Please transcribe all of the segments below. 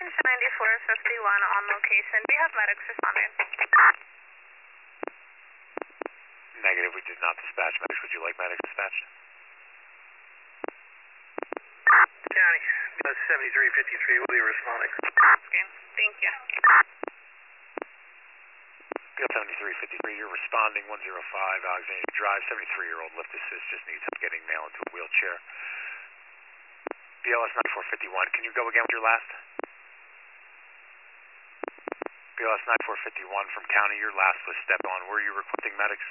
9451 on location. We have medics responding. Negative, we did not dispatch medics. Would you like medics dispatched? County, 7353, will be responding. Okay, thank you. BL 7353, you're responding 105 Alexandria Drive. 73-year-old lift assist just needs help getting mail into a wheelchair. BLS 9451, can you go again with your last? BLS 9451 from County, your last was step on. Were you requesting medics?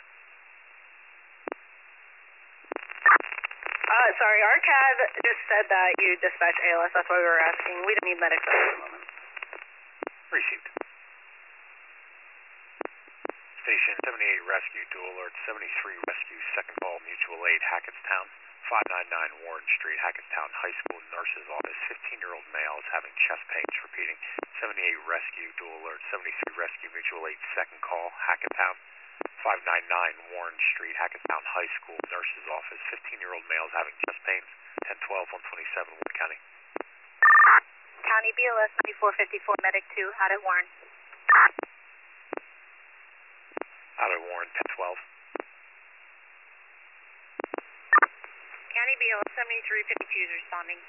Sorry, our CAD just said that you dispatch ALS. That's why we were asking. We don't need medics at the moment. Received. Station 78 Rescue, dual alert 73 Rescue, second call, mutual aid, Hackettstown, 599 Warren Street, Hackettstown High School nurse's office. 15-year-old male is having chest pains. Repeating, 78 Rescue, dual alert 73 Rescue, mutual aid, second call, Hackettstown, 599 Warren Street, Hackettstown High School nurse's office. 15-year-old male is having chest pains. 1012 127 Wood County. County BLS 9454, medic 2, out at Warren. Out of Warren, 1012. County BLS 7352 is responding.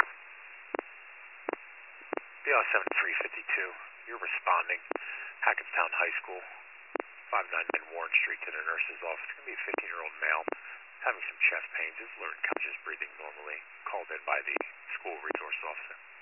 BLS 7352, you're responding. Hackettstown High School, 599 Warren Street to the nurse's office. It's going to be a 15-year-old male having some chest pains. His learned conscious breathing normally. Called in by the school resource officer.